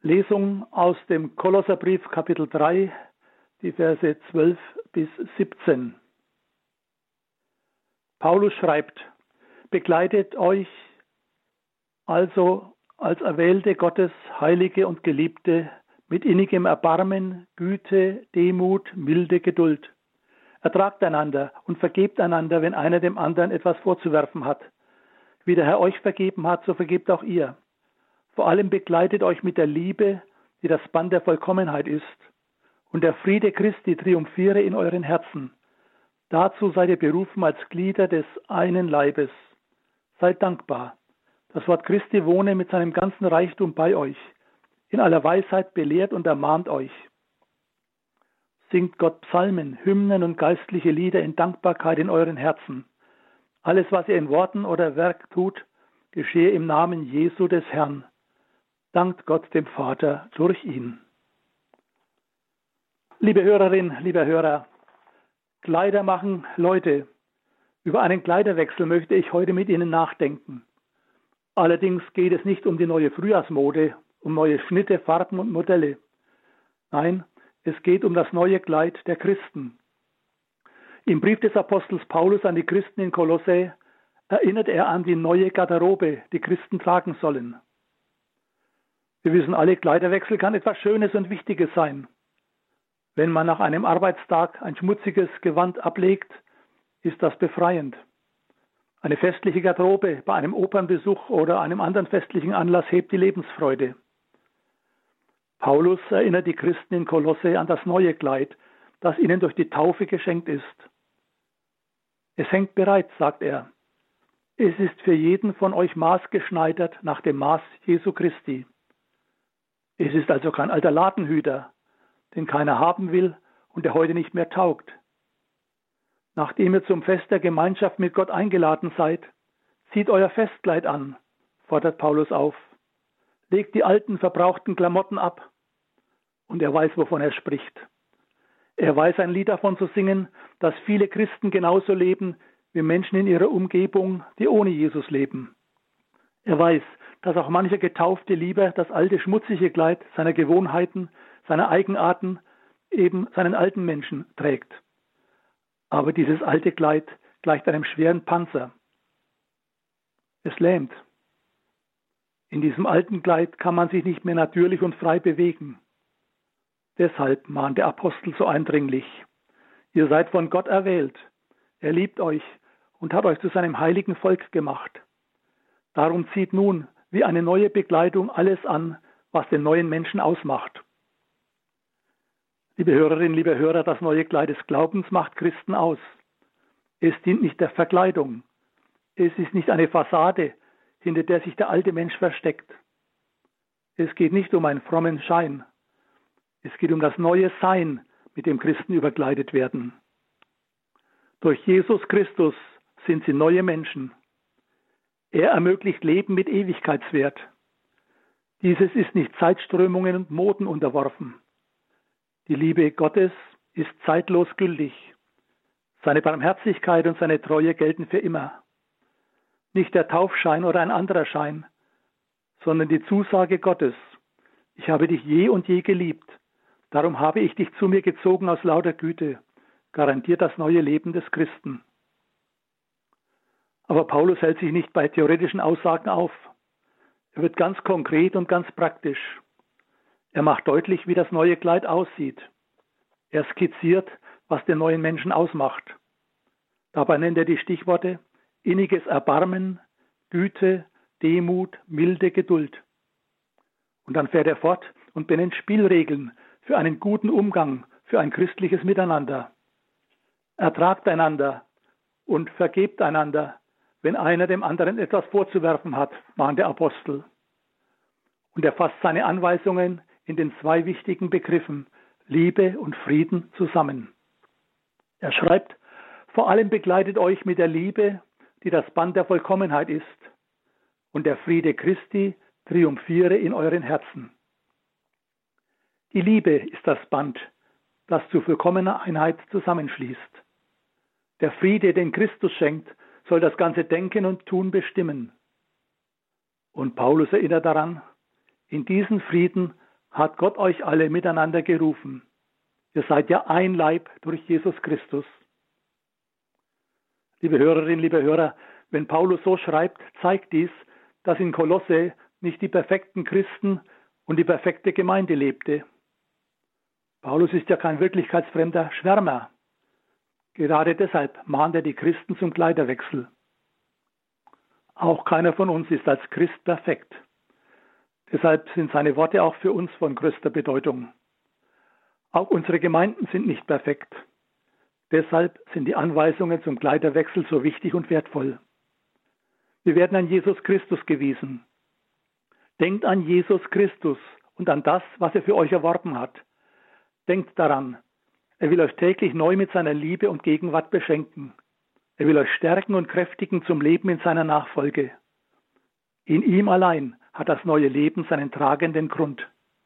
Lesung aus dem Kolosserbrief Kapitel 3, die Verse 12 bis 17. Paulus schreibt: Begleitet euch also als Erwählte Gottes, Heilige und Geliebte, mit innigem Erbarmen, Güte, Demut, Milde, Geduld. Ertragt einander und vergebt einander, wenn einer dem anderen etwas vorzuwerfen hat. Wie der Herr euch vergeben hat, so vergebt auch ihr. Vor allem begleitet euch mit der Liebe, die das Band der Vollkommenheit ist. Und der Friede Christi triumphiere in euren Herzen. Dazu seid ihr berufen als Glieder des einen Leibes. Seid dankbar. Das Wort Christi wohne mit seinem ganzen Reichtum bei euch. In aller Weisheit belehrt und ermahnt euch. Singt Gott Psalmen, Hymnen und geistliche Lieder in Dankbarkeit in euren Herzen. Alles, was ihr in Worten oder Werk tut, geschehe im Namen Jesu des Herrn. Dankt Gott dem Vater durch ihn. Liebe Hörerin, lieber Hörer, Kleider machen Leute. Über einen Kleiderwechsel möchte ich heute mit Ihnen nachdenken. Allerdings geht es nicht um die neue Frühjahrsmode, um neue Schnitte, Farben und Modelle. Nein, es geht um das neue Kleid der Christen. Im Brief des Apostels Paulus an die Christen in Kolossä erinnert er an die neue Garderobe, die Christen tragen sollen. Wir wissen alle, Kleiderwechsel kann etwas Schönes und Wichtiges sein. Wenn man nach einem Arbeitstag ein schmutziges Gewand ablegt, ist das befreiend. Eine festliche Garderobe bei einem Opernbesuch oder einem anderen festlichen Anlass hebt die Lebensfreude. Paulus erinnert die Christen in Kolossä an das neue Kleid, das ihnen durch die Taufe geschenkt ist. Es hängt bereit, sagt er. Es ist für jeden von euch maßgeschneidert nach dem Maß Jesu Christi. Es ist also kein alter Ladenhüter, den keiner haben will und der heute nicht mehr taugt. Nachdem ihr zum Fest der Gemeinschaft mit Gott eingeladen seid, zieht euer Festkleid an, fordert Paulus auf. Legt die alten, verbrauchten Klamotten ab. Und er weiß, wovon er spricht. Er weiß, ein Lied davon zu singen, dass viele Christen genauso leben wie Menschen in ihrer Umgebung, die ohne Jesus leben. Er weiß, dass auch mancher Getaufte lieber das alte, schmutzige Kleid seiner Gewohnheiten, seiner Eigenarten, eben seinen alten Menschen trägt. Aber dieses alte Kleid gleicht einem schweren Panzer. Es lähmt. In diesem alten Kleid kann man sich nicht mehr natürlich und frei bewegen. Deshalb mahnt der Apostel so eindringlich: Ihr seid von Gott erwählt. Er liebt euch und hat euch zu seinem heiligen Volk gemacht. Darum zieht nun wie eine neue Bekleidung alles an, was den neuen Menschen ausmacht. Liebe Hörerinnen, liebe Hörer, das neue Kleid des Glaubens macht Christen aus. Es dient nicht der Verkleidung. Es ist nicht eine Fassade, hinter der sich der alte Mensch versteckt. Es geht nicht um einen frommen Schein. Es geht um das neue Sein, mit dem Christen überkleidet werden. Durch Jesus Christus sind sie neue Menschen. Er ermöglicht Leben mit Ewigkeitswert. Dieses ist nicht Zeitströmungen und Moden unterworfen. Die Liebe Gottes ist zeitlos gültig. Seine Barmherzigkeit und seine Treue gelten für immer. Nicht der Taufschein oder ein anderer Schein, sondern die Zusage Gottes: Ich habe dich je und je geliebt, darum habe ich dich zu mir gezogen aus lauter Güte, garantiert das neue Leben des Christen. Aber Paulus hält sich nicht bei theoretischen Aussagen auf. Er wird ganz konkret und ganz praktisch. Er macht deutlich, wie das neue Kleid aussieht. Er skizziert, was den neuen Menschen ausmacht. Dabei nennt er die Stichworte inniges Erbarmen, Güte, Demut, Milde, Geduld. Und dann fährt er fort und benennt Spielregeln für einen guten Umgang, für ein christliches Miteinander. Ertragt einander und vergebt einander, wenn einer dem anderen etwas vorzuwerfen hat, mahnt der Apostel. Und er fasst seine Anweisungen in den zwei wichtigen Begriffen Liebe und Frieden zusammen. Er schreibt: Vor allem begleitet euch mit der Liebe, die das Band der Vollkommenheit ist, und der Friede Christi triumphiere in euren Herzen. Die Liebe ist das Band, das zu vollkommener Einheit zusammenschließt. Der Friede, den Christus schenkt, soll das ganze Denken und Tun bestimmen. Und Paulus erinnert daran: In diesen Frieden hat Gott euch alle miteinander gerufen. Ihr seid ja ein Leib durch Jesus Christus. Liebe Hörerinnen, liebe Hörer, wenn Paulus so schreibt, zeigt dies, dass in Kolosse nicht die perfekten Christen und die perfekte Gemeinde lebte. Paulus ist ja kein wirklichkeitsfremder Schwärmer. Gerade deshalb mahnt er die Christen zum Kleiderwechsel. Auch keiner von uns ist als Christ perfekt. Deshalb sind seine Worte auch für uns von größter Bedeutung. Auch unsere Gemeinden sind nicht perfekt. Deshalb sind die Anweisungen zum Kleiderwechsel so wichtig und wertvoll. Wir werden an Jesus Christus gewiesen. Denkt an Jesus Christus und an das, was er für euch erworben hat. Denkt daran, er will euch täglich neu mit seiner Liebe und Gegenwart beschenken. Er will euch stärken und kräftigen zum Leben in seiner Nachfolge. In ihm allein hat das neue Leben seinen tragenden Grund.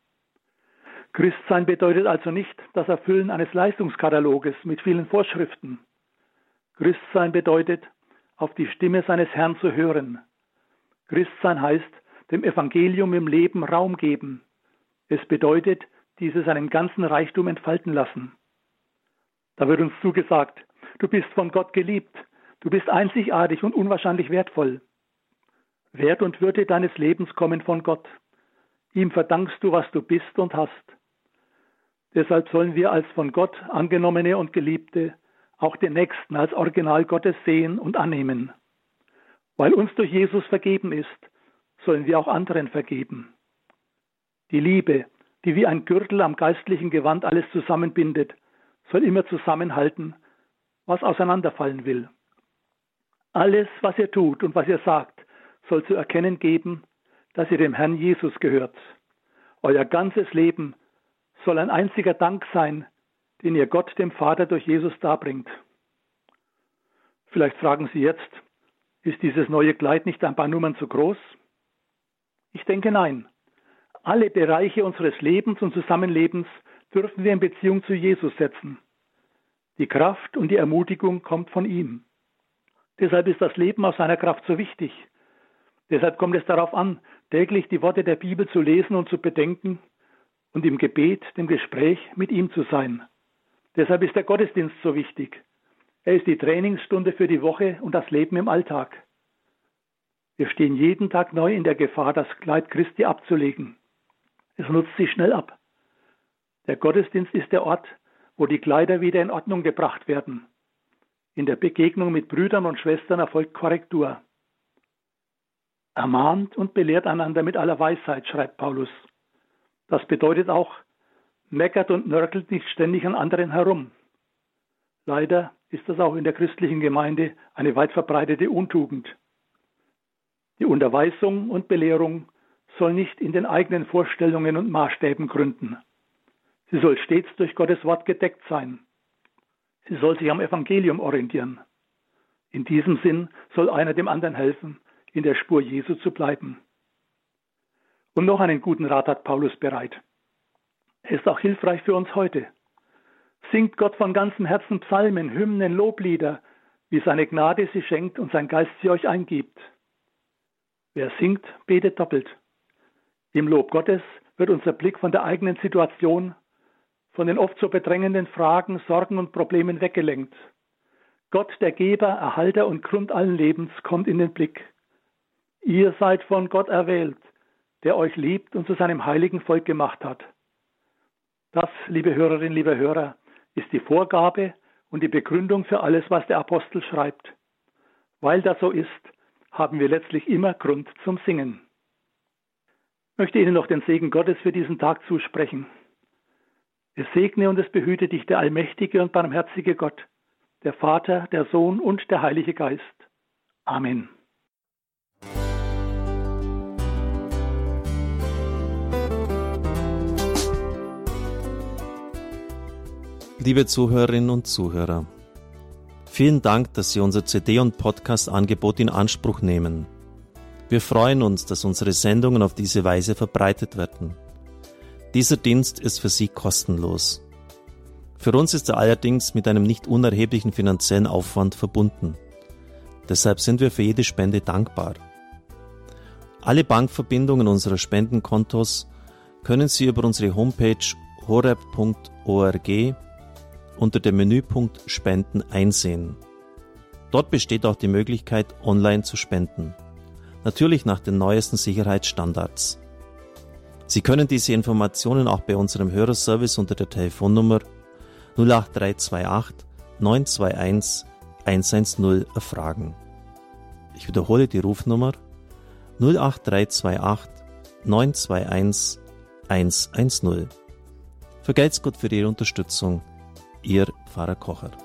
Christsein bedeutet also nicht das Erfüllen eines Leistungskataloges mit vielen Vorschriften. Christsein bedeutet, auf die Stimme seines Herrn zu hören. Christsein heißt, dem Evangelium im Leben Raum geben. Es bedeutet, dieses seinen ganzen Reichtum entfalten lassen. Da wird uns zugesagt, du bist von Gott geliebt, du bist einzigartig und unwahrscheinlich wertvoll. Wert und Würde deines Lebens kommen von Gott. Ihm verdankst du, was du bist und hast. Deshalb sollen wir als von Gott angenommene und Geliebte auch den Nächsten als Original Gottes sehen und annehmen. Weil uns durch Jesus vergeben ist, sollen wir auch anderen vergeben. Die Liebe, die wie ein Gürtel am geistlichen Gewand alles zusammenbindet, soll immer zusammenhalten, was auseinanderfallen will. Alles, was ihr tut und was ihr sagt, soll zu erkennen geben, dass ihr dem Herrn Jesus gehört. Euer ganzes Leben soll ein einziger Dank sein, den ihr Gott, dem Vater, durch Jesus darbringt. Vielleicht fragen Sie jetzt, ist dieses neue Kleid nicht ein paar Nummern zu groß? Ich denke nein. Alle Bereiche unseres Lebens und Zusammenlebens dürfen wir in Beziehung zu Jesus setzen. Die Kraft und die Ermutigung kommt von ihm. Deshalb ist das Leben aus seiner Kraft so wichtig. Deshalb kommt es darauf an, täglich die Worte der Bibel zu lesen und zu bedenken und im Gebet, dem Gespräch mit ihm zu sein. Deshalb ist der Gottesdienst so wichtig. Er ist die Trainingsstunde für die Woche und das Leben im Alltag. Wir stehen jeden Tag neu in der Gefahr, das Kleid Christi abzulegen. Es nutzt sich schnell ab. Der Gottesdienst ist der Ort, wo die Kleider wieder in Ordnung gebracht werden. In der Begegnung mit Brüdern und Schwestern erfolgt Korrektur. Ermahnt und belehrt einander mit aller Weisheit, schreibt Paulus. Das bedeutet auch, meckert und nörgelt nicht ständig an anderen herum. Leider ist das auch in der christlichen Gemeinde eine weit verbreitete Untugend. Die Unterweisung und Belehrung soll nicht in den eigenen Vorstellungen und Maßstäben gründen. Sie soll stets durch Gottes Wort gedeckt sein. Sie soll sich am Evangelium orientieren. In diesem Sinn soll einer dem anderen helfen, in der Spur Jesu zu bleiben. Und noch einen guten Rat hat Paulus bereit. Er ist auch hilfreich für uns heute. Singt Gott von ganzem Herzen Psalmen, Hymnen, Loblieder, wie seine Gnade sie schenkt und sein Geist sie euch eingibt. Wer singt, betet doppelt. Im Lob Gottes wird unser Blick von der eigenen Situation, von den oft so bedrängenden Fragen, Sorgen und Problemen weggelenkt. Gott, der Geber, Erhalter und Grund allen Lebens, kommt in den Blick. Ihr seid von Gott erwählt, der euch liebt und zu seinem heiligen Volk gemacht hat. Das, liebe Hörerinnen, liebe Hörer, ist die Vorgabe und die Begründung für alles, was der Apostel schreibt. Weil das so ist, haben wir letztlich immer Grund zum Singen. Ich möchte Ihnen noch den Segen Gottes für diesen Tag zusprechen. Es segne und es behüte dich der allmächtige und barmherzige Gott, der Vater, der Sohn und der Heilige Geist. Amen. Liebe Zuhörerinnen und Zuhörer, vielen Dank, dass Sie unser CD- und Podcast-Angebot in Anspruch nehmen. Wir freuen uns, dass unsere Sendungen auf diese Weise verbreitet werden. Dieser Dienst ist für Sie kostenlos. Für uns ist er allerdings mit einem nicht unerheblichen finanziellen Aufwand verbunden. Deshalb sind wir für jede Spende dankbar. Alle Bankverbindungen unserer Spendenkontos können Sie über unsere Homepage horeb.org unter dem Menüpunkt Spenden einsehen. Dort besteht auch die Möglichkeit, online zu spenden. Natürlich nach den neuesten Sicherheitsstandards. Sie können diese Informationen auch bei unserem Hörerservice unter der Telefonnummer 08328 921 110 erfragen. Ich wiederhole die Rufnummer 08328 921 110. Vergelt's Gott für Ihre Unterstützung. Ihr Pfarrer Kocher.